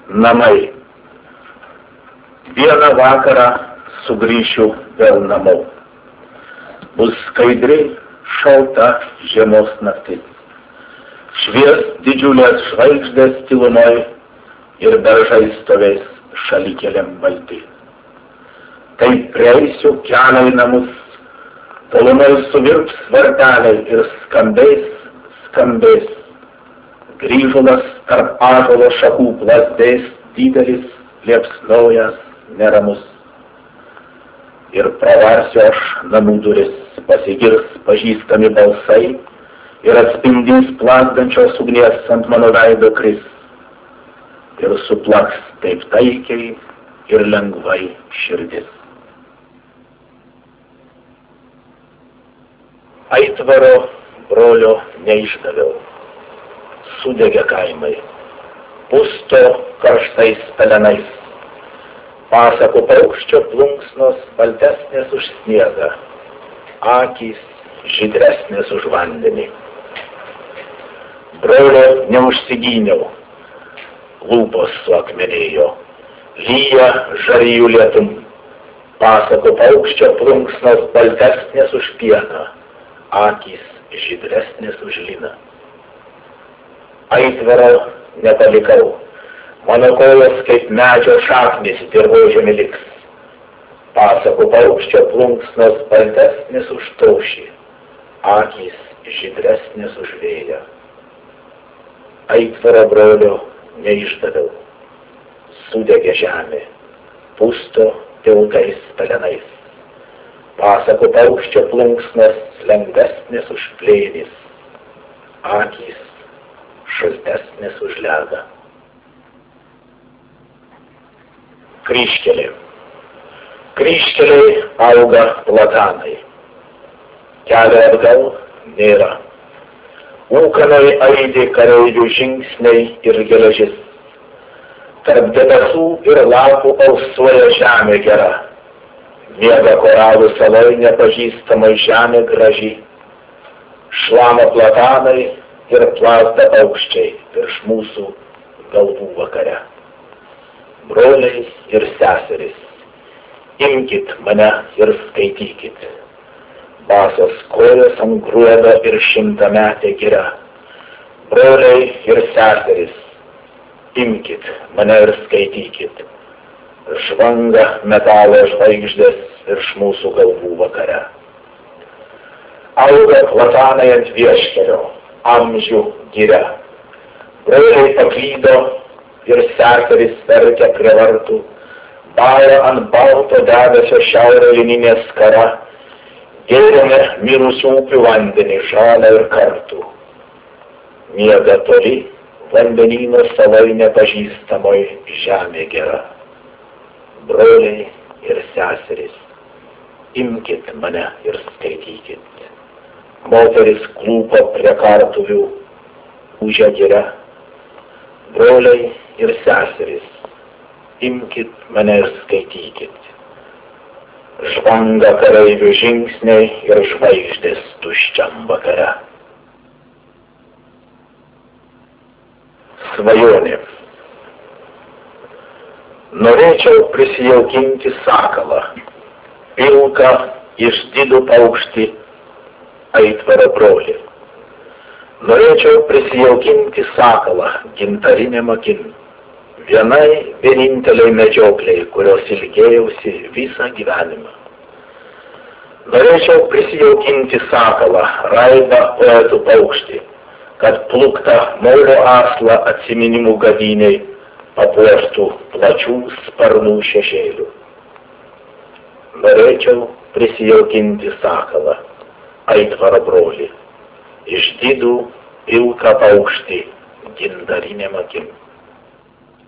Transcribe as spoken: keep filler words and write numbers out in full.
Namai. Vieną vakarą sugrįšiu vėl namo. Bus skaidri, šalta žiemos naktis. Švies didžiulės žvaigždės tylumoj ir beržai stovės šalikeliam balti. Kai prieisiu kelią į namus, tolumai suvirps varteliai ir skambės, skambės. Grįžulas tarp ąžuolo šakų plazdės didelis, liepsnojas, neramus. Ir pravarsiu aš namų duris, pasigirs pažįstami balsai ir atspindys plazdančios ugnies ant mano veido kris. Ir suplaks taip taikiai ir lengvai širdis. Aitvaro brolio neišdaviau. Sudegė kaimai, pusto karštais pelenais. Pasakų paukščio plunksnos baltesnės už sniegą, akys žydresnės už vandenį. Brolio neužsigyniau, lūpos suakmenėjo, lyja žarijų lietum. Pasakų paukščio plunksnos baltesnės už pieną, akys žydresnės už liną. Aitvaro nepalikau, mano kojos kaip medžio šaknis dirvožemį liks. Pasakų paukščio plunksnos baltesnės už taušį, akys žydresnės už vėją. Aitvaro brolio neišdaviau, sudegė žemė, pusto pilkais pelenais. Pasakų paukščio plunksnos lengvesnės už plėnis, akys šaltesnės už ledą. Kryžkeliai. Kryžkeliai auga platanai. Kelio atgal nėra. Ūkanai aidi kareivių žingsniai ir geležis. Tarp debesų ir lapų alsuoja žemė gera. Miega koralų saloj nepažįstamai žemė graži. Šlama platanai ir plazda paukščiai virš mūsų galvų vakare. Broliai ir seserys, imkit mane ir skaitykit. Basos kojos ant gruodo ir šimtametė giria. Broliai ir seserys, imkit mane ir skaitykit. Žvanga metalo žvaigždės virš mūsų galvų vakare. Auga platanai ant vieškelio, amžių giria. Broliai paklydo ir seserys verkia prie vartų. Bąla ant balto debesio šiaurė lininė skara. Gėrėme mirusių upių vandenį žalą ir kartų. Miega toli vandenyno salai nepažįstamoj žemė gera. Broliai ir seserys, imkit mane ir skaitykit. Moteris klūpo prie kartuvių, ūžia giria. Broliai ir seserys, imkit mane ir skaitykit. Žvanga kareivių žingsniai ir žvaigždės tuščiam vakare. Svajonė. Norėčiau prisijaukinti sakalą, pilką išdidų paukštį, Aitvaro brolį. Norėčiau prisijaukinti sakalą gintarinėm akim, vienai vieninteliai medžiokliai, kurios ilgėjausi visą gyvenimą. Norėčiau prisijaukinti sakalą, raibą poetų paukštį, kad pluktą molio aslą atsiminimų gadiniai papuoštų plačių sparnų šešėlių. Norėčiau prisijaukinti sakalą, Aitvaro brolį, išdidų pilką paukštį gintarinėm akim.